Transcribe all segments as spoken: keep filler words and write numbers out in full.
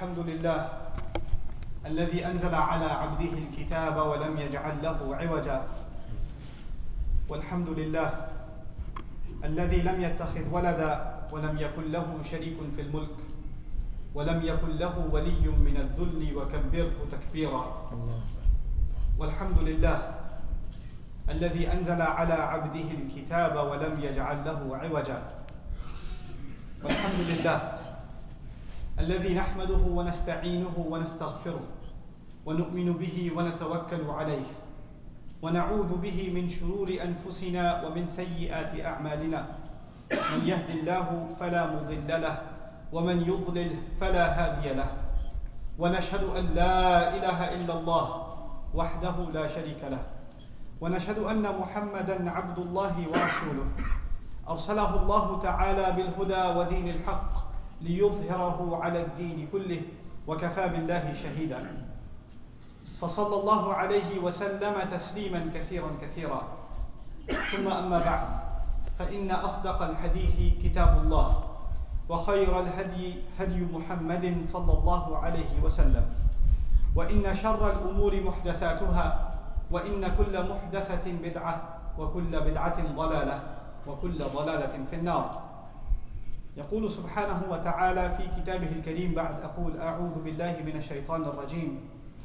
الحمد لله الذي أنزل على عبده الكتاب ولم يجعل له عوجا والحمد لله الذي لم يتخذ ولدا ولم يكن له شريك في الملك ولم يكن له ولي من الذل وكبره تكبيرا والحمد لله الذي أنزل على عبده الكتاب ولم يجعل له عوجا والحمد لله الذي نحمده ونستعينه ونستغفره ونؤمن به ونتوكل عليه ونعوذ به من شرور أنفسنا ومن سيئات أعمالنا من يهد الله فلا مضل له ومن يضلل فلا هادي له ونشهد أن لا إله إلا الله وحده لا شريك له ونشهد أن محمدا عبد الله ورسوله أرسله الله تعالى بالهدى ودين الحق ليظهره على الدين كله وكفى بالله شهيدا فصلى الله عليه وسلم تسليما كثيرا كثيرا ثم أما بعد فإن أصدق الحديث كتاب الله وخير الهدي هدي محمد صلى الله عليه وسلم وإن شر الأمور محدثاتها وإن كل محدثة بدعة وكل بدعة ضلالة وكل ضلالة في النار يقول سبحانه وتعالى في كتابه الكريم بعد أقول أعوذ بالله من الشيطان الرجيم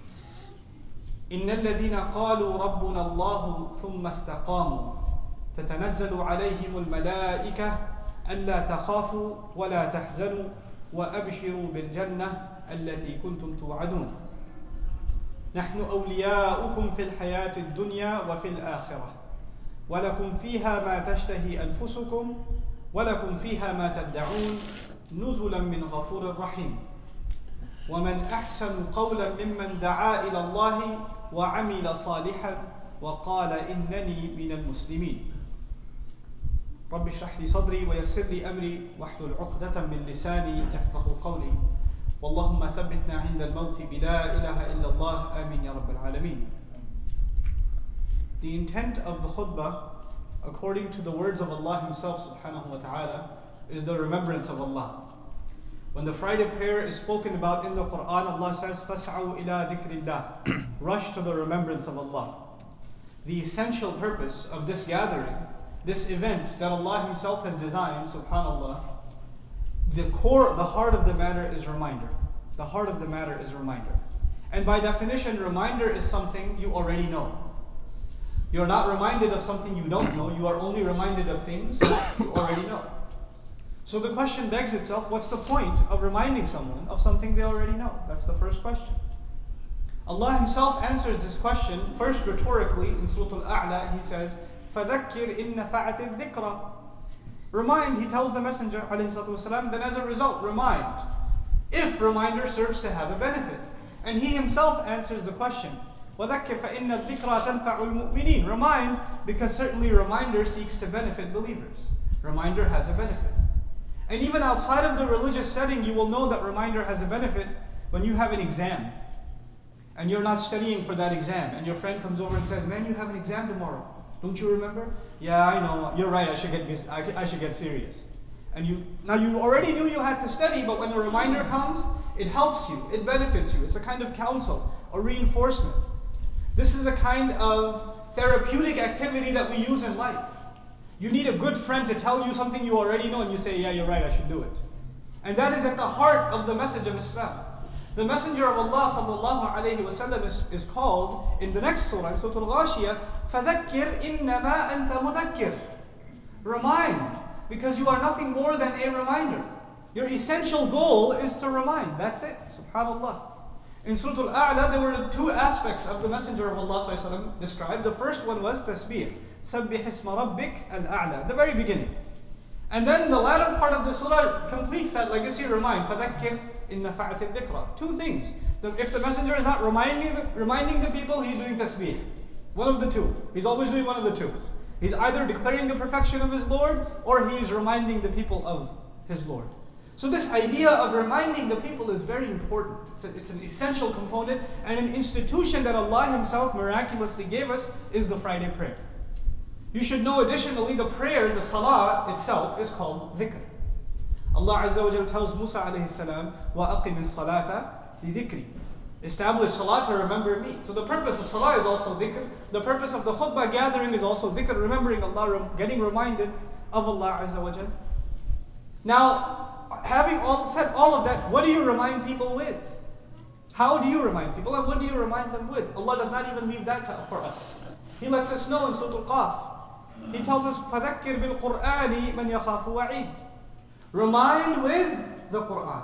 إن الذين قالوا ربنا الله ثم استقاموا تتنزل عليهم الملائكة ألا تخافوا ولا تحزنوا وأبشروا بالجنة التي كنتم توعدون نحن أولياؤكم في الحياة الدنيا وفي الآخرة ولكم فيها ما تشتهي أنفسكم ولكم فيها ما تدعون نزلا من غفور رحيم ومن أحسن قولا ممن دعا إلى الله وعمل صالحا وقال إنني من المسلمين رب اشرح لي صدري ويسر لي أمري واحلل عقدة من لساني يفقه قولي واللهم ثبتنا عند الموت بلا إله إلا الله آمين يا رب العالمين. The intent of the khutbah, according to the words of Allah Himself subhanahu wa ta'ala, is the remembrance of Allah. When the Friday prayer is spoken about in the Quran, Allah says, فَاسْعَوْا إِلَىٰ ذِكْرِ اللَّهِ Rush to the remembrance of Allah. The essential purpose of this gathering, this event that Allah Himself has designed, subhanAllah, the core, the heart of the matter is reminder. The heart of the matter is reminder. And by definition, reminder is something you already know. You're not reminded of something you don't know, you are only reminded of things you already know. So the question begs itself, what's the point of reminding someone of something they already know? That's the first question. Allah Himself answers this question, first rhetorically, in Surah Al-A'la, He says, فَذَكِّرْ إِن نَفَعَتِ الذِّكْرَى Remind, He tells the Messenger, ﷺ, then as a result, remind. If reminder serves to have a benefit. And He Himself answers the question, وَذَكِّرْ فَإِنَّ الذِّكْرَى تَنْفَعُ الْمُؤْمِنِينَ Remind, because certainly reminder seeks to benefit believers. Reminder has a benefit. And even outside of the religious setting, you will know that reminder has a benefit when you have an exam. And you're not studying for that exam. And your friend comes over and says, man, you have an exam tomorrow. Don't you remember? Yeah, I know. You're right. I should get I should get serious. And you now you already knew you had to study, but when a reminder comes, it helps you. It benefits you. It's a kind of counsel or reinforcement. This is a kind of therapeutic activity that we use in life. You need a good friend to tell you something you already know, and you say, "Yeah, you're right. I should do it." And that is at the heart of the message of Islam. The Messenger of Allah sallallahu alaihi wasallam is, is called in the next surah, in Surah Al-Ghashiyah, فَذَكِّرْ إِنَّمَا أَنْتَ مُذَكِّرْ Remind, because you are nothing more than a reminder. Your essential goal is to remind. That's it. Subhanallah. In Surah Al-A'la, there were two aspects of the Messenger of Allah sallallahu alaihi wasallam described. The first one was tasbih. سَبِّحِ اسْمَ رَبِّكَ الْأَعْلَى The very beginning. And then the latter part of the surah completes that legacy. Remind. فَذَكِّرْ إِن نَفَعَتِ الذِّكْرَى Two things. The, if the messenger is not reminding the, reminding the people, he's doing tasbih. One of the two. He's always doing one of the two. He's either declaring the perfection of his Lord, or he is reminding the people of his Lord. So this idea of reminding the people is very important. It's, a, it's an essential component, and an institution that Allah Himself miraculously gave us is the Friday prayer. You should know additionally, the prayer, the salah itself, is called dhikr. Allah Azza wa Jal tells Musa alayhi salam, وَأَقِمِ الصَّلَاةَ لِذِكْرِ. Establish salah to remember me. So the purpose of salah is also dhikr. The purpose of the khutbah gathering is also dhikr, remembering Allah, getting reminded of Allah Azza wa Jal. Now, having all said all of that, what do you remind people with? How do you remind people, and what do you remind them with? Allah does not even leave that to, for us. He lets us know in Surah Al-Qaf. He tells us, فَذَكِّرْ بِالْقُرْآنِ مَنْ يَخَافُ وَعِيدٍ. Remind with the Qur'an.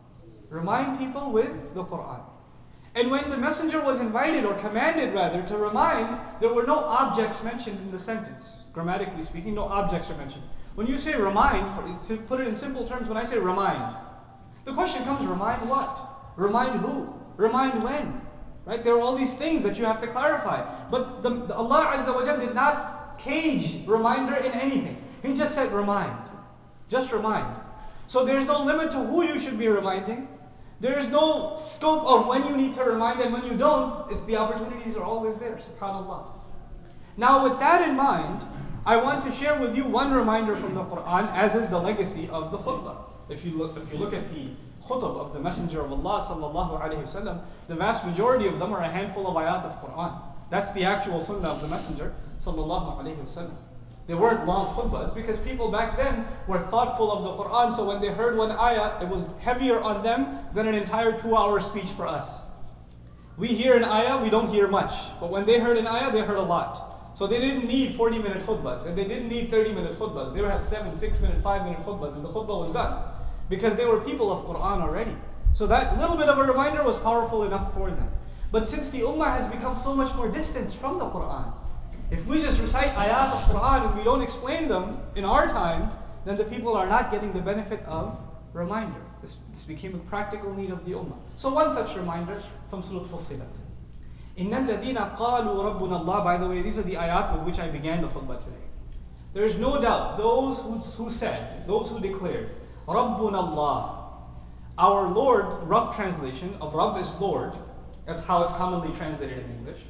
Remind people with the Qur'an. And when the messenger was invited, or commanded rather, to remind, there were no objects mentioned in the sentence. Grammatically speaking, no objects are mentioned. When you say remind, for, to put it in simple terms, when I say remind, the question comes, remind what? Remind who? Remind when? Right? There are all these things that you have to clarify. But the, the Allah Azza wa Jal did not cage reminder in anything. He just said remind. Just remind. So there's no limit to who you should be reminding. There is no scope of when you need to remind and when you don't. It's the opportunities are always there. SubhanAllah. Now with that in mind, I want to share with you one reminder from the Quran, as is the legacy of the khutbah. If you look, if you look at the khutbah of the Messenger of Allah sallallahu alaihi wasallam, the vast majority of them are a handful of ayat of Quran. That's the actual sunnah of the Messenger sallallahu alaihi wasallam. They weren't long khutbahs because people back then were thoughtful of the Quran, so when they heard one ayah, it was heavier on them than an entire two-hour speech for us. We hear an ayah, we don't hear much. But when they heard an ayah, they heard a lot. So they didn't need forty-minute khutbahs, and they didn't need thirty-minute khutbahs. They had seven, six-minute, five-minute khutbahs, and the khutbah was done. Because they were people of Quran already. So that little bit of a reminder was powerful enough for them. But since the ummah has become so much more distant from the Quran, if we just recite ayat of Quran and we don't explain them in our time, then the people are not getting the benefit of reminder. This, this became a practical need of the ummah. So one such reminder from Surah Fussilat. إِنَّ الَّذِينَ قَالُوا رَبُّنَا اللَّهِ. By the way, these are the ayat with which I began the khutbah today. There is no doubt, those who, who said, those who declared, رَبُّنَا اللَّهِ. Our Lord, rough translation of Rabb is Lord. That's how it's commonly translated in English.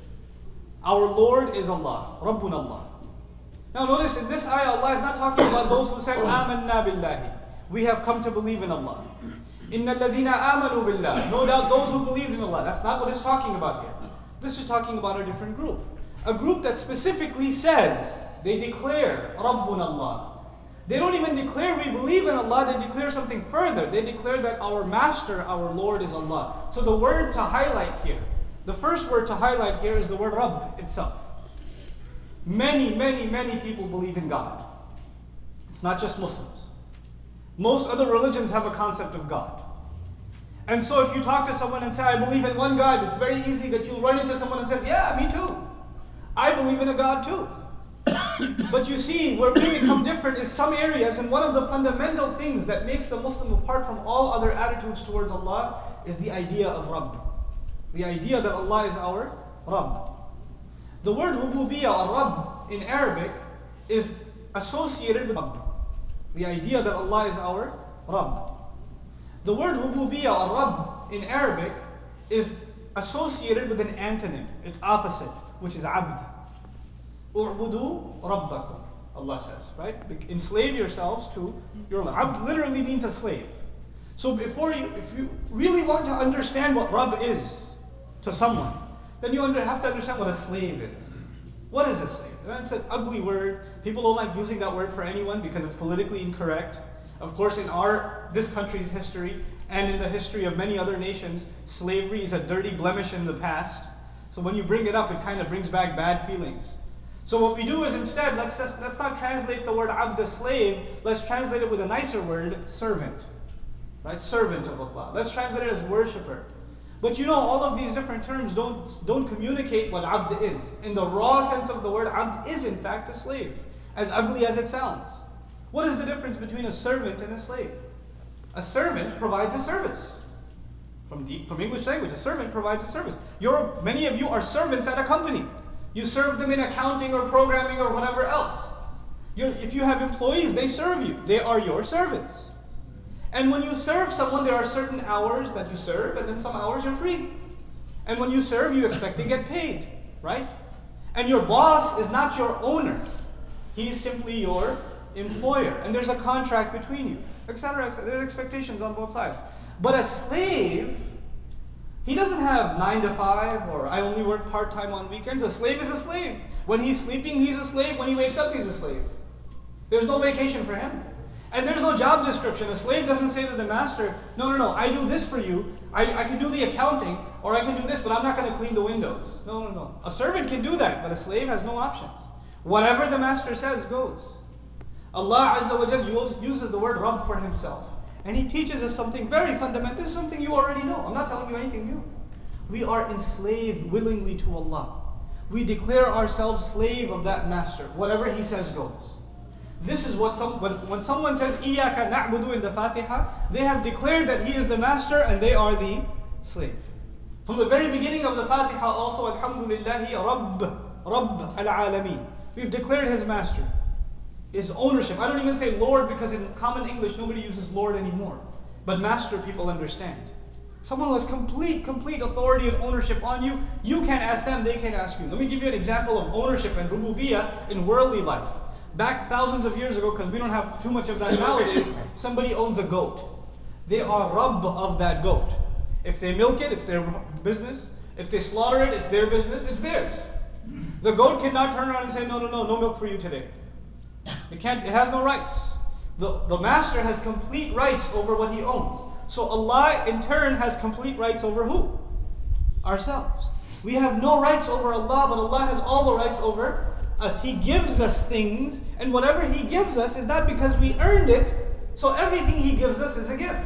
Our Lord is Allah. Rabbuna Allah. Now notice in this ayah, Allah is not talking about those who said, Amanna billahi. We have come to believe in Allah. Inna alladhina amanu billah. No doubt those who believed in Allah. That's not what it's talking about here. This is talking about a different group. A group that specifically says, they declare, Rabbuna Allah. They don't even declare we believe in Allah, they declare something further. They declare that our master, our Lord is Allah. So the word to highlight here, the first word to highlight here is the word Rabb itself. Many, many, many people believe in God. It's not just Muslims. Most other religions have a concept of God. And so if you talk to someone and say, I believe in one God, it's very easy that you'll run into someone and says, yeah, me too. I believe in a God too. But you see, where we become different is some areas, and one of the fundamental things that makes the Muslim apart from all other attitudes towards Allah is the idea of Rabb. The idea that Allah is our Rabb. The word rububiyyah or Rabb in Arabic is associated with Rabb. The idea that Allah is our Rabb. The word rububiyyah or Rabb in Arabic is associated with an antonym, its opposite, which is abd. U'budu rabbakum, Allah says, right? Enslave yourselves to your Lord. Abd literally means a slave. So before you, if you really want to understand what Rabb is to someone, then you under, have to understand what a slave is. What is a slave? And that's an ugly word. People don't like using that word for anyone because it's politically incorrect. Of course, in our, this country's history, and in the history of many other nations, slavery is a dirty blemish in the past. So when you bring it up, it kind of brings back bad feelings. So what we do is instead, let's just, let's not translate the word abd, slave, let's translate it with a nicer word, servant. Right? Servant of Allah. Let's translate it as worshipper. But you know, all of these different terms don't, don't communicate what abd is. In the raw sense of the word, abd is in fact a slave, as ugly as it sounds. What is the difference between a servant and a slave? A servant provides a service. From the from English language, a servant provides a service. You're, many of you are servants at a company. You serve them in accounting or programming or whatever else. You're, if you have employees, they serve you. They are your servants. And when you serve someone, there are certain hours that you serve, and then some hours you're free. And when you serve, you expect to get paid, right? And your boss is not your owner. He is simply your employer, and there's a contract between you, et cetera, et cetera. There's expectations on both sides. But a slave, he doesn't have nine to five, or I only work part-time on weekends. A slave is a slave. When he's sleeping, he's a slave. When he wakes up, he's a slave. There's no vacation for him. And there's no job description. A slave doesn't say to the master, no, no, no, I do this for you. I, I can do the accounting, or I can do this, but I'm not going to clean the windows. No, no, no. A servant can do that, but a slave has no options. Whatever the master says goes. Allah Azza wa Jal uses the word Rabb for himself. And he teaches us something very fundamental. This is something you already know. I'm not telling you anything new. We are enslaved willingly to Allah. We declare ourselves slave of that master. Whatever he says goes. This is what some, when, when someone says Iyaka na'budu in the Fatiha, they have declared that he is the master and they are the slave. From the very beginning of the Fatiha also, Alhamdulillahi Rabb, Rabb al-Alameen. We've declared his master, his ownership. I don't even say Lord because in common English nobody uses Lord anymore. But master people understand. Someone who has complete, complete authority and ownership on you, you can't ask them, they can't ask you. Let me give you an example of ownership and rububiyyah in worldly life. Back thousands of years ago, because we don't have too much of that nowadays, somebody owns a goat. They are Rabb of that goat. If they milk it, it's their business. If they slaughter it, it's their business, it's theirs. The goat cannot turn around and say, no, no, no, no milk for you today. It can't, it has no rights. The, the master has complete rights over what he owns. So Allah in turn has complete rights over who? Ourselves. We have no rights over Allah, but Allah has all the rights over us. He gives us things, and whatever He gives us is not because we earned it, so everything He gives us is a gift.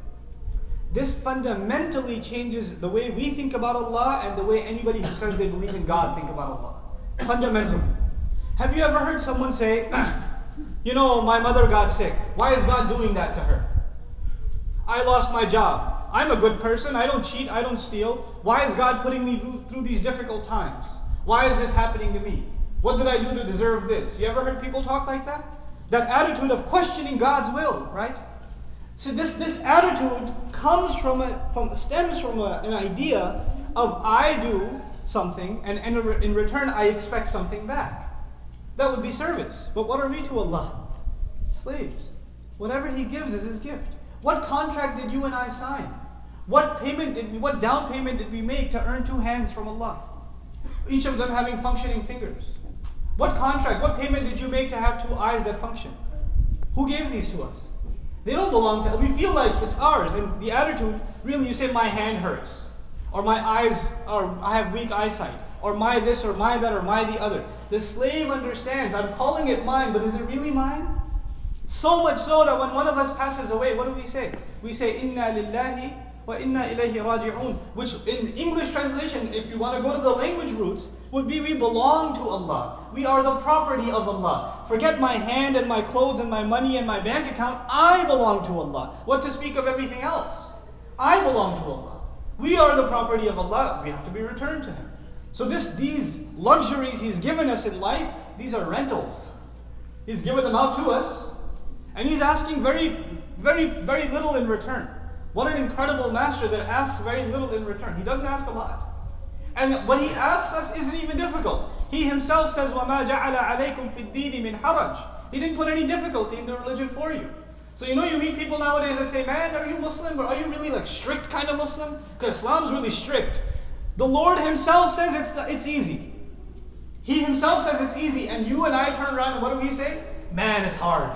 This fundamentally changes the way we think about Allah and the way anybody who says they believe in God think about Allah. Fundamentally. Have you ever heard someone say, you know, my mother got sick. Why is God doing that to her? I lost my job. I'm a good person. I don't cheat. I don't steal. Why is God putting me through these difficult times? Why is this happening to me? What did I do to deserve this? You ever heard people talk like that? That attitude of questioning God's will, right? So this, this attitude comes from a, from stems from a, an idea of I do something and, and in return I expect something back. That would be service. But what are we to Allah? Slaves. Whatever He gives is His gift. What contract did you and I sign? What payment did we, what down payment did we make to earn two hands from Allah? Each of them having functioning fingers. What contract, what payment did you make to have two eyes that function? Who gave these to us? They don't belong to us. We feel like it's ours. And the attitude, really, you say, my hand hurts. Or my eyes, or I have weak eyesight. Or my this, or my that, or my the other. The slave understands, I'm calling it mine, but is it really mine? So much so that when one of us passes away, what do we say? We say, Inna lillahi wa inna ilayhi raji'un. Which in English translation, if you want to go to the language roots, would be we belong to Allah. We are the property of Allah. Forget my hand and my clothes and my money and my bank account. I belong to Allah. What to speak of everything else? I belong to Allah. We are the property of Allah. We have to be returned to Him. So this, these luxuries He's given us in life, these are rentals. He's given them out to us. And He's asking very, very, very little in return. What an incredible master that asks very little in return. He doesn't ask a lot. And what He asks us isn't even difficult. He Himself says, وَمَا جَعَلَ عَلَيْكُمْ فِي الدِّينِ مِنْ حَرَجٍ. He didn't put any difficulty in the religion for you. So you know you meet people nowadays that say, man, are you Muslim? Or are you really like strict kind of Muslim? Because Islam's really strict. The Lord Himself says it's, it's easy. He Himself says it's easy. And you and I turn around and what do we say? Man, it's hard.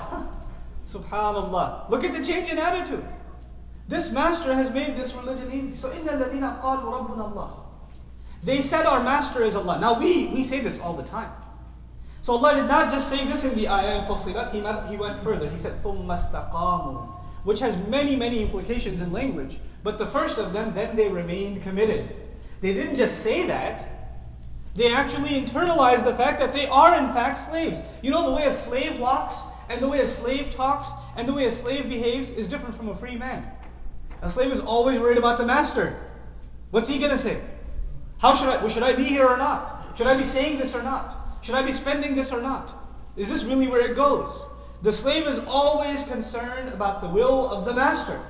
Subhanallah. Look at the change in attitude. This master has made this religion easy. So, إِنَّ الَّذِينَ قَالُوا رَبُّنَا اللَّهِ. They said our master is Allah. Now we, we say this all the time. So Allah did not just say this in the ayah in Fussilat, He, he went further. He said, ثُمَّ اسْتَقَامُوا, which has many, many implications in language. But the first of them, then they remained committed. They didn't just say that. They actually internalized the fact that they are in fact slaves. You know the way a slave walks, and the way a slave talks, and the way a slave behaves is different from a free man. A slave is always worried about the master. What's he going to say? How should I, should I be here or not? Should I be saying this or not? Should I be spending this or not? Is this really where it goes? The slave is always concerned about the will of the master.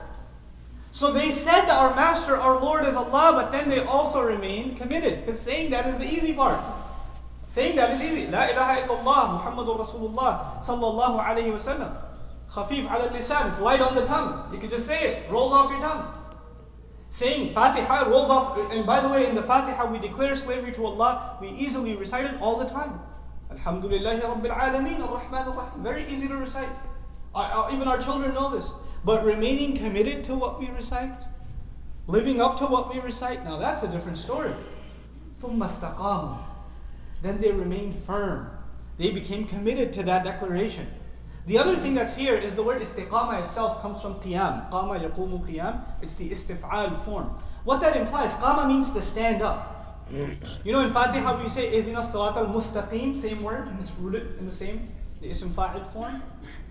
So they said that our master, our Lord is Allah, but then they also remained committed. Because saying that is the easy part. Saying that is easy. La ilaha illallah Muhammadur Rasulullah sallallahu alayhi wa sallam. Khafif ala lisan, it's light on the tongue. You can just say it, rolls off your tongue. Saying Fatiha rolls off, and by the way, in the Fatiha we declare slavery to Allah, we easily recite it all the time. Alhamdulillahi Rabbil Alameen, Ar-Rahman Ar-Rahim. Very easy to recite. Uh, uh, even our children know this. But remaining committed to what we recite, living up to what we recite, now that's a different story. ثُمَّ اسْتَقَامُوا. Then they remained firm. They became committed to that declaration. The other thing that's here is the word istiqama itself comes from qiyam. Qama yaqumu qiyam. It's the istif'al form. What that implies, qama means to stand up. You know in Fatiha we say ihdina as-sirat al-mustaqim, same word, it's rooted in the same, the ism fa'il form.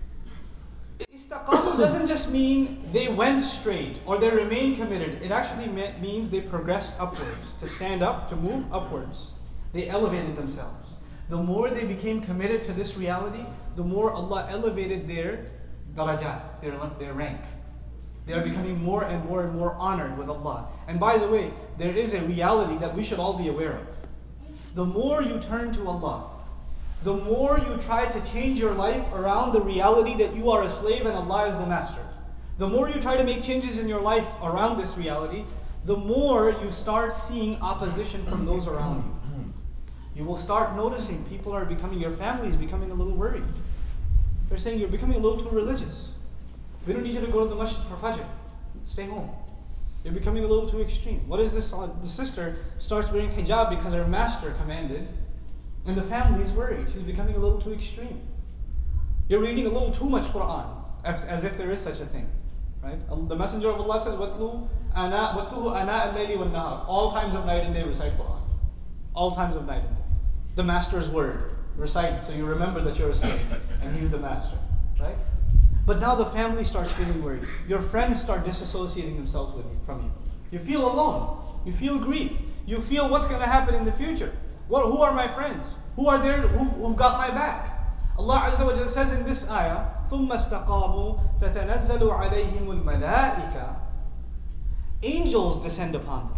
Istaqamu doesn't just mean they went straight or they remained committed. It actually means they progressed upwards. To stand up, to move upwards. They elevated themselves. The more they became committed to this reality, the more Allah elevated their darajat, their, their rank. They are becoming more and more and more honored with Allah. And by the way, there is a reality that we should all be aware of. The more you turn to Allah, the more you try to change your life around the reality that you are a slave and Allah is the master. The more you try to make changes in your life around this reality, the more you start seeing opposition from those around you. You will start noticing people are becoming, your family is becoming a little worried. They're saying you're becoming a little too religious. We don't need you to go to the masjid for fajr. Stay home. You're becoming a little too extreme. What is this? The sister starts wearing hijab because her master commanded, and the family is worried. She's becoming a little too extreme. You're reading a little too much Quran, as if there is such a thing. Right? The Messenger of Allah says, وَاتْلُوا أَنَا أَنَا اللَّيْلِ وَالنَّهَارِ. All times of night and day recite Quran. All times of night and day. The master's word. Recite so you remember that you're a slave and he's the master. Right? But now the family starts feeling worried. Your friends start disassociating themselves with you, from you. You feel alone. You feel grief. You feel what's going to happen in the future. What, who are my friends? Who are there who, who've got my back? Allah Azza wa Jalla says in this ayah, ثُمَّ اسْتَقَامُوا تَتَنَزَّلُ عَلَيْهِمُ الْمَلَائِكَةِ. Angels descend upon them.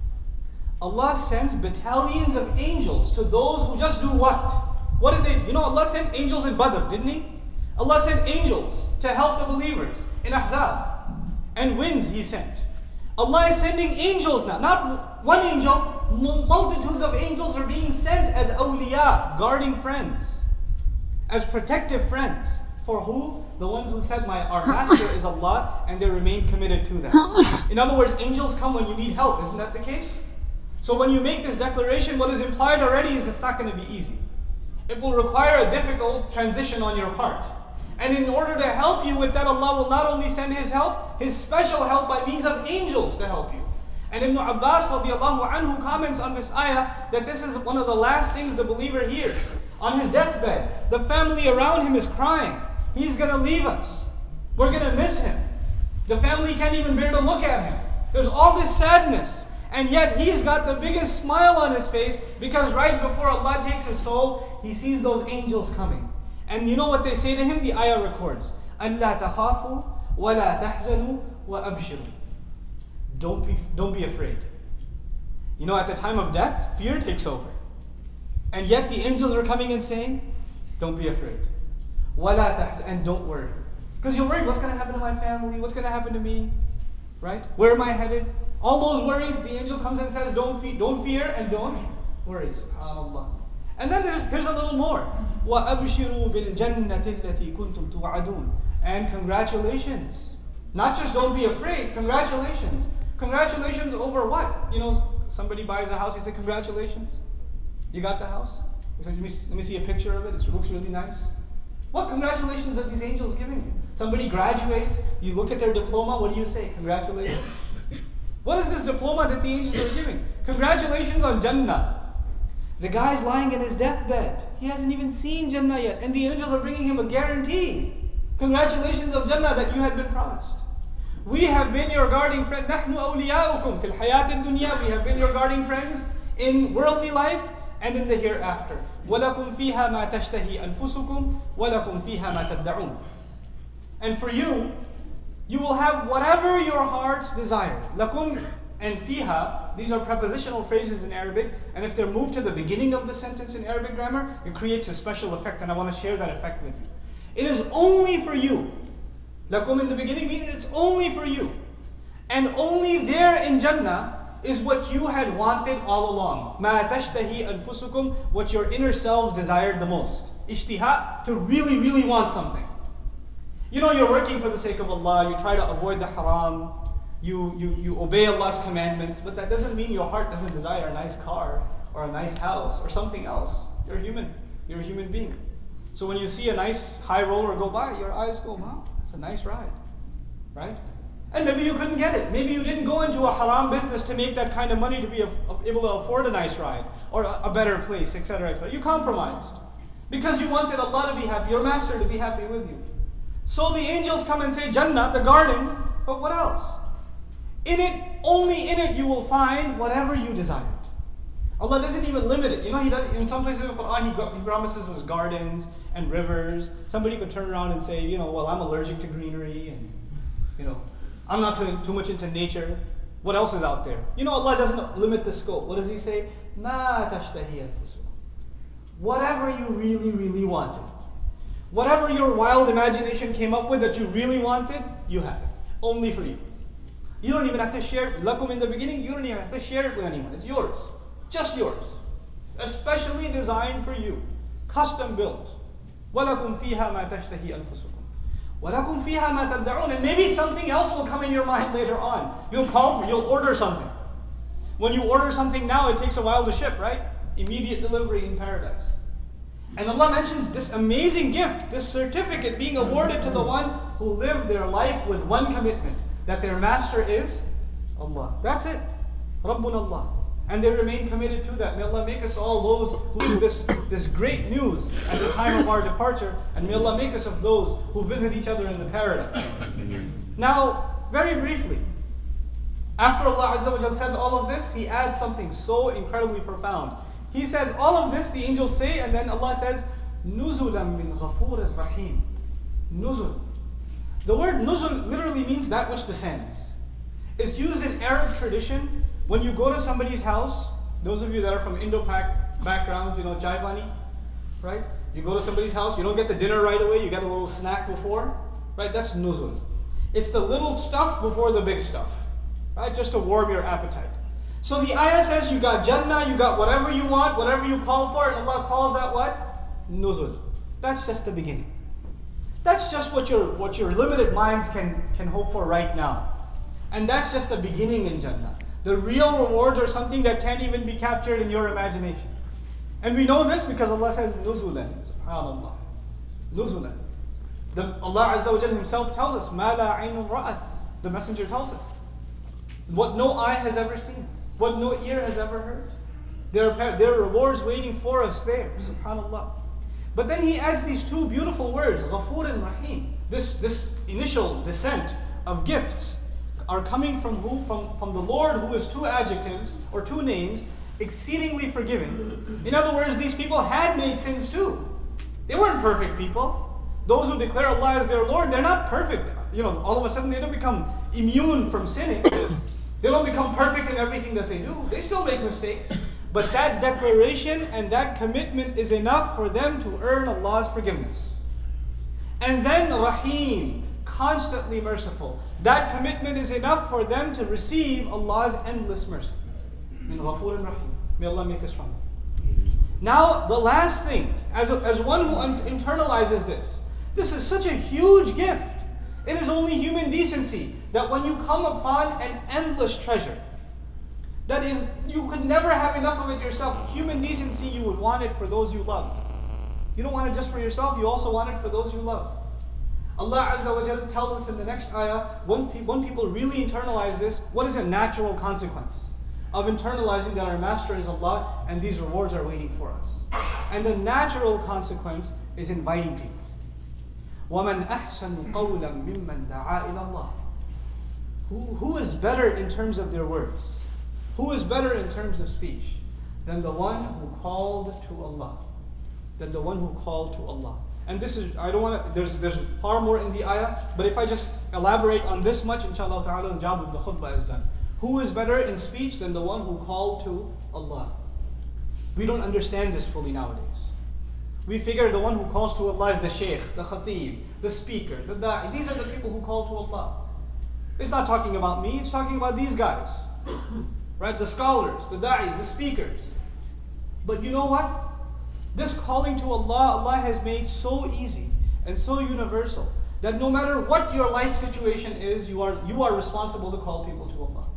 Allah sends battalions of angels to those who just do what? What did they do? You know, Allah sent angels in Badr, didn't He? Allah sent angels to help the believers in Ahzab. And winds He sent. Allah is sending angels now. Not one angel, multitudes of angels are being sent as awliya, guarding friends. As protective friends. For who? The ones who said, "My our master is Allah," and they remain committed to that. In other words, angels come when you need help. Isn't that the case? So when you make this declaration, what is implied already is it's not going to be easy. It will require a difficult transition on your part. And in order to help you with that, Allah will not only send His help, His special help by means of angels to help you. And Ibn Abbas radiallahu anhu comments on this ayah that this is one of the last things the believer hears. On his deathbed, the family around him is crying. He's going to leave us. We're going to miss him. The family can't even bear to look at him. There's all this sadness. And yet he's got the biggest smile on his face because right before Allah takes his soul, he sees those angels coming. And you know what they say to him? The ayah records. أَلَّا تَخَافُوا وَلَا تَحْزَنُوا وَأَبْشِرُوا. Don't be, don't be afraid. You know, at the time of death, fear takes over. And yet the angels are coming and saying, don't be afraid. وَلَا تَحْزَنُوا. And don't worry. Because you're worried, what's going to happen to my family? What's going to happen to me? Right? Where am I headed? All those worries, the angel comes and says, don't, fe- don't fear and don't worry. SubhanAllah. And then there's here's a little more. وَأَبْشِرُوا بِالْجَنَّةِ الَّتِي كُنْتُمْ تُوعَدُونَ. And congratulations. Not just don't be afraid, congratulations. Congratulations over what? You know, somebody buys a house, you say, congratulations. You got the house? So let me, let me see a picture of it, it looks really nice. What congratulations are these angels giving you? Somebody graduates, you look at their diploma, what do you say? Congratulations. What is this diploma that the angels are giving? Congratulations on Jannah. The guy's lying in his deathbed. He hasn't even seen Jannah yet. And the angels are bringing him a guarantee. Congratulations of Jannah that you had been promised. We have been your guarding friend. نَحْنُ أَوْلِيَاؤُكُمْ فِي الْحَيَاةِ الدُّنْيَا. We have been your guarding friends in worldly life and in the hereafter. وَلَكُمْ فِيهَا مَا تَشْتَهِي أَنفُسُكُمْ وَلَكُمْ فِيهَا مَا تَدَّعُونَ. And for you, you will have whatever your hearts desire. لَكُمْ. and fiha, these are prepositional phrases in Arabic, and if they're moved to the beginning of the sentence in Arabic grammar, it creates a special effect, and I want to share that effect with you. It is only for you. Lakum in the beginning means it's only for you. And only there in Jannah is what you had wanted all along. مَا تَشْتَهِي أَنفُسُكُمْ, what your inner selves desired the most. Ishtiha, to really, really want something. You know, you're working for the sake of Allah, you try to avoid the haram, you, you, you obey Allah's commandments, but that doesn't mean your heart doesn't desire a nice car, or a nice house, or something else. You're human. You're a human being. So when you see a nice high roller go by, your eyes go, wow, it's a nice ride. Right? And maybe you couldn't get it. Maybe you didn't go into a haram business to make that kind of money to be able to afford a nice ride, or a better place, et cetera, et cetera. You compromised. Because you wanted Allah to be happy, your master to be happy with you. So the angels come and say, Jannah, the garden, but what else? In it, only in it you will find whatever you desired. Allah doesn't even limit it. You know, He does. In some places in the Quran, He, go, he promises us gardens and rivers. Somebody could turn around and say, you know, well, I'm allergic to greenery, and you know, I'm not too, too much into nature. What else is out there? You know, Allah doesn't limit the scope. What does He say? مَا تَشْتَهِي أَنفُسُكُمْ. Whatever you really, really wanted. Whatever your wild imagination came up with that you really wanted, you have it. Only for you. You don't even have to share it. Lakum in the beginning, you don't even have to share it with anyone. It's yours. Just yours. Especially designed for you. Custom built. وَلَكُمْ فِيهَا مَا تَشْتَهِي أَنفُسُكُمْ وَلَكُمْ فِيهَا مَا تَدَّعُونَ. And maybe something else will come in your mind later on. You'll call for, you'll order something. When you order something now, it takes a while to ship, right? Immediate delivery in paradise. And Allah mentions this amazing gift, this certificate being awarded to the one who lived their life with one commitment, that their master is Allah. That's it. Rabbun Allah. And they remain committed to that. May Allah make us all those who do this, this great news at the time of our departure. And may Allah make us of those who visit each other in the paradise. Now, very briefly, after Allah Azza wa Jalla says all of this, He adds something so incredibly profound. He says all of this, the angels say, and then Allah says, Nuzulam min ghafurir rahim. Nuzul. The word nuzul literally means that which descends. It's used in Arab tradition when you go to somebody's house. Those of you that are from Indo-Pak backgrounds, you know, Jaivani, right? You go to somebody's house, you don't get the dinner right away, you get a little snack before, right? That's nuzul. It's the little stuff before the big stuff, right? Just to warm your appetite. So the ayah says you got Jannah, you got whatever you want, whatever you call for, and Allah calls that what? Nuzul. That's just the beginning. That's just what your what your limited minds can, can hope for right now. And that's just the beginning in Jannah. The real rewards are something that can't even be captured in your imagination. And we know this because Allah says Nuzulan. SubhanAllah. Nuzulan. The, Allah Azza wa Jalla Himself tells us, مَا لَا عَيْنٌ رَأَتْ. The Messenger tells us. What no eye has ever seen. What no ear has ever heard. There are, there are rewards waiting for us there. SubhanAllah. But then He adds these two beautiful words, Ghafur and Rahim. This, this initial descent of gifts are coming from who? From, from the Lord, who is two adjectives or two names, exceedingly forgiving. In other words, these people had made sins too. They weren't perfect people. Those who declare Allah as their Lord, they're not perfect. You know, all of a sudden they don't become immune from sinning. They don't become perfect in everything that they do. They still make mistakes. But that declaration and that commitment is enough for them to earn Allah's forgiveness. And then Rahim, constantly merciful. That commitment is enough for them to receive Allah's endless mercy. Min Ghafur and Rahim. May Allah make us from them. Now, the last thing, as, a, as one who un- internalizes this, this is such a huge gift. It is only human decency that when you come upon an endless treasure, that is, you could never have enough of it yourself. Human decency, you would want it for those you love. You don't want it just for yourself, you also want it for those you love. Allah Azza wa Jalla tells us in the next ayah, when, pe- when people really internalize this, what is a natural consequence of internalizing that our master is Allah and these rewards are waiting for us? And the natural consequence is inviting people. وَمَنْ أَحْسَنُ قَوْلًا مِمَّنْ دَعَا إِلَى اللَّهِ. Who, who is better in terms of their words? Who is better in terms of speech than the one who called to Allah? Than the one who called to Allah. And this is, I don't want to, there's there's far more in the ayah, but if I just elaborate on this much, inshallah ta'ala, the job of the khutbah is done. Who is better in speech than the one who called to Allah? We don't understand this fully nowadays. We figure the one who calls to Allah is the shaykh, the khatib, the speaker, the da'i. These are the people who call to Allah. It's not talking about me, it's talking about these guys. Right? The scholars, the da'is, the speakers. But you know what? This calling to Allah, Allah has made so easy and so universal that no matter what your life situation is, you are, you are responsible to call people to Allah.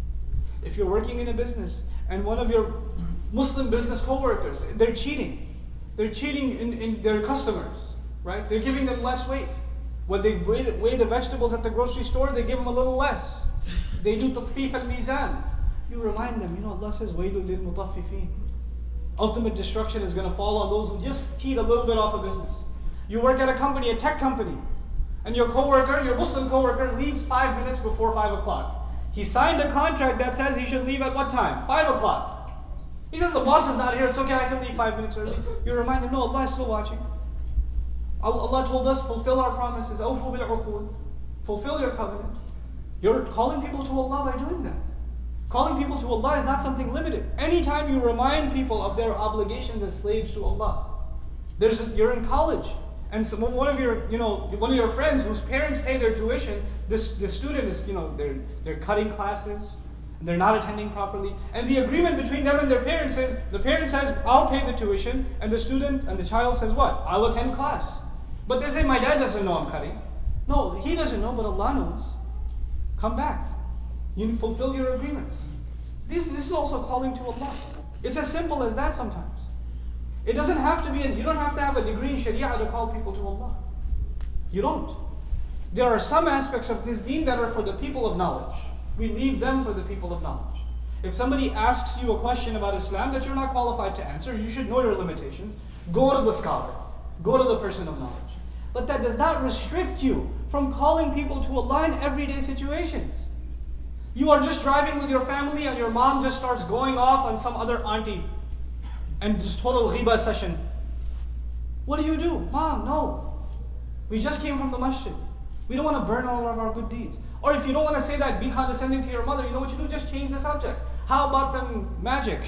If you're working in a business and one of your Muslim business co-workers, they're cheating. They're cheating in, in their customers, right? They're giving them less weight. When they weigh the, weigh the vegetables at the grocery store, they give them a little less. They do tatfif al-mizan. You remind them, you know, Allah says, وَيْلٌ لِلْمُطَفِّفِينَ. Ultimate destruction is going to fall on those who just cheat a little bit off a business. You work at a company, a tech company, and your coworker, your Muslim coworker, leaves five minutes before five o'clock. He signed a contract that says he should leave at what time? Five o'clock. He says, the boss is not here, it's okay, I can leave five minutes early. You remind him, no, Allah is still watching. Allah told us, fulfill our promises. Awfu bil uqud. Fulfill your covenant. You're calling people to Allah by doing that. Calling people to Allah is not something limited. Anytime you remind people of their obligations as slaves to Allah. There's a, you're in college, and some, one of your, you know, one of your friends whose parents pay their tuition, this, this student is, you know, they're they're cutting classes, they're not attending properly, and the agreement between them and their parents is, the parent says, I'll pay the tuition, and the student and the child says what? I'll attend class. But they say, my dad doesn't know I'm cutting. No, he doesn't know, but Allah knows. Come back. You fulfill your agreements. This, this is also calling to Allah. It's as simple as that sometimes. It doesn't have to be, you don't have to have a degree in Sharia to call people to Allah. You don't. There are some aspects of this deen that are for the people of knowledge. We leave them for the people of knowledge. If somebody asks you a question about Islam that you're not qualified to answer, you should know your limitations. Go to the scholar. Go to the person of knowledge. But that does not restrict you from calling people to Allah in everyday situations. You are just driving with your family and your mom just starts going off on some other auntie and just total ghiba session. What do you do? Mom, no. We just came from the masjid. We don't want to burn all of our good deeds. Or if you don't want to say that, be condescending to your mother, you know what you do? Just change the subject. How about them magic?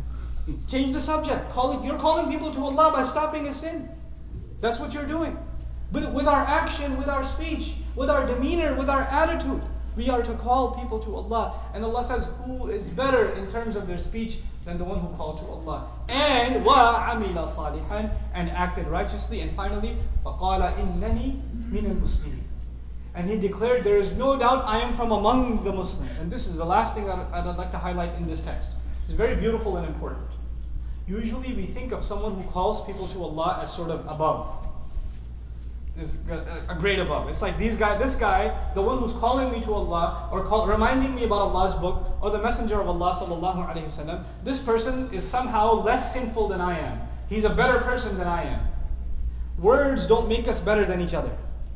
Change the subject. Calling, you're calling people to Allah by stopping a sin. That's what you're doing. But with our action, with our speech, with our demeanor, with our attitude, we are to call people to Allah. And Allah says, who is better in terms of their speech than the one who called to Allah? And وَعَمِلَ صَالِحًا, and acted righteously. And finally, فَقَالَ إِنَّنِي مِنَ الْمُسْلِمِينَ, and he declared, there is no doubt I am from among the Muslims. And this is the last thing that I'd like to highlight in this text. It's very beautiful and important. Usually we think of someone who calls people to Allah as sort of above. Is a grade above. It's like these guy, this guy, the one who's calling me to Allah, or call, reminding me about Allah's book, or the Messenger of Allah sallallahu alaihi wasallam. This person is somehow less sinful than I am. He's a better person than I am. Words don't make us better than each other.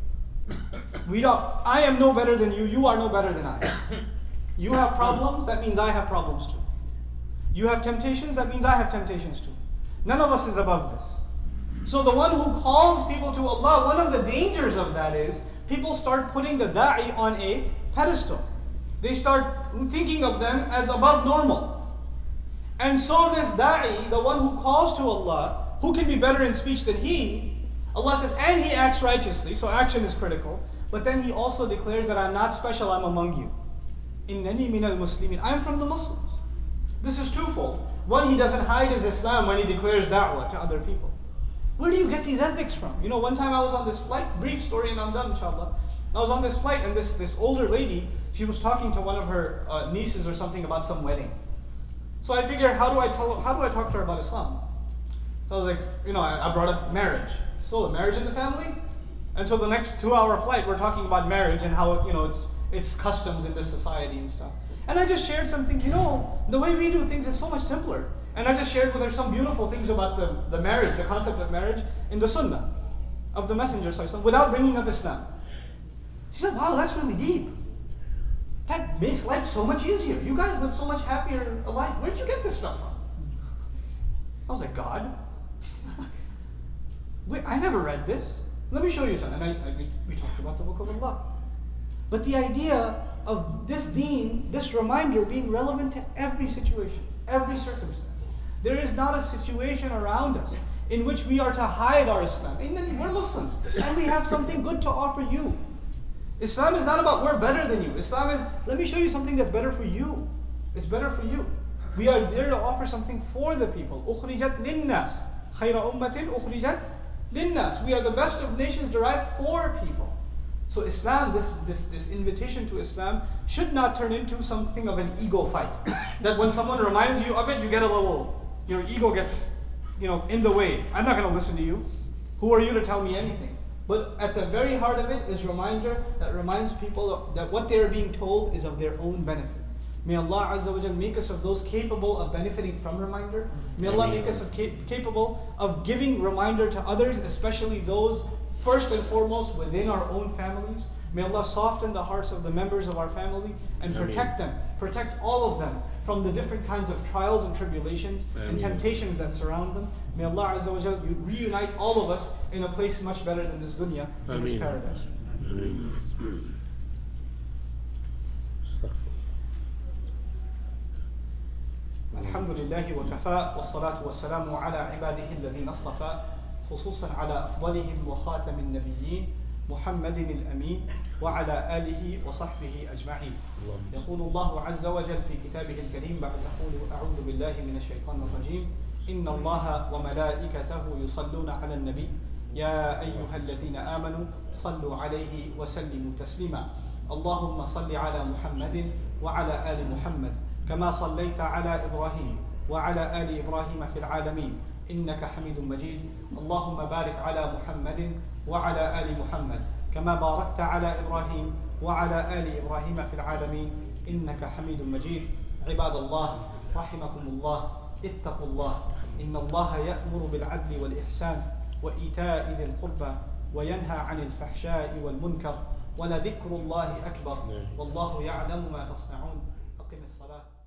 We don't. I am no better than you. You are no better than I. You have problems. That means I have problems too. You have temptations. That means I have temptations too. None of us is above this. So the one who calls people to Allah, one of the dangers of that is people start putting the da'i on a pedestal. They start thinking of them as above normal. And so this da'i, the one who calls to Allah, who can be better in speech than he, Allah says, and he acts righteously, so action is critical, but then he also declares that I'm not special, I'm among you. Innani minal muslimin, I'm from the Muslims. This is twofold. One, he doesn't hide his Islam when he declares da'wah to other people. Where do you get these ethics from? You know, one time I was on this flight, brief story and I'm done, inshallah. I was on this flight and this, this older lady, she was talking to one of her uh, nieces or something about some wedding. So I figured, how do I tell, how do I talk to her about Islam? So I was like, you know, I, I brought up marriage. So, marriage in the family? And so the next two hour flight, we're talking about marriage and how, you know, it's, it's customs in this society and stuff. And I just shared something, you know, the way we do things is so much simpler. And I just shared with her some beautiful things about the, the marriage, the concept of marriage in the sunnah of the Messenger without bringing up Islam. She said, wow, that's really deep. That makes life so much easier. You guys live so much happier a life. Where'd you get this stuff from? I was like, God. Wait, I never read this. Let me show you something. And I, I, we, we talked about the book of Allah. But the idea of this deen, this reminder being relevant to every situation, every circumstance. There is not a situation around us in which we are to hide our Islam. And we're Muslims, and we have something good to offer you. Islam is not about we're better than you. Islam is, let me show you something that's better for you. It's better for you. We are there to offer something for the people. أُخْرِجَتْ لِلنَّاسِ خَيْرَ أُمَّةٍ أُخْرِجَتْ لِلنَّاسِ. We are the best of nations derived for people. So Islam, this, this, this invitation to Islam should not turn into something of an ego fight. That when someone reminds you of it, you get a little, your ego gets, you know, in the way. I'm not going to listen to you. Who are you to tell me anything? But at the very heart of it is a reminder that reminds people that what they are being told is of their own benefit. May Allah Azza wa Jal make us of those capable of benefiting from reminder. May Allah make us of cap- capable of giving reminder to others, especially those first and foremost within our own families. May Allah soften the hearts of the members of our family and protect them, protect all of them from the different kinds of trials and tribulations Ameen. And temptations that surround them. May Allah Azza wa Jal reunite all of us in a place much better than this dunya, in Ameen. This paradise. Ameen. الحمد لله وكفى والصلاة والسلام على عباده الذين اصطفى خصوصا على أفضلهم وخاتم النبيين محمد الأمين وعلى آله وصحبه أجمعين. يقول الله عز وجل في كتابه الكريم بعد يقول أعوذ بالله من الشيطان الرجيم إن الله وملائكته يصلون على النبي يا أيها الذين آمنوا صلوا عليه وسلموا تسليما اللهم صل على محمد وعلى آل محمد كما صليت على إبراهيم وعلى آل إبراهيم في العالمين إنك حميد مجيد اللهم بارك على محمد وعلى آل محمد كما باركت على إبراهيم وعلى آل إبراهيم في العالمين إنك حميد مجيد عباد الله رحمكم الله اتقوا الله إن الله يأمر بالعدل والإحسان وإيتاء ذي القربى وينهى عن الفحشاء والمنكر ولذكر الله أكبر والله يعلم ما تصنعون أقم الصلاة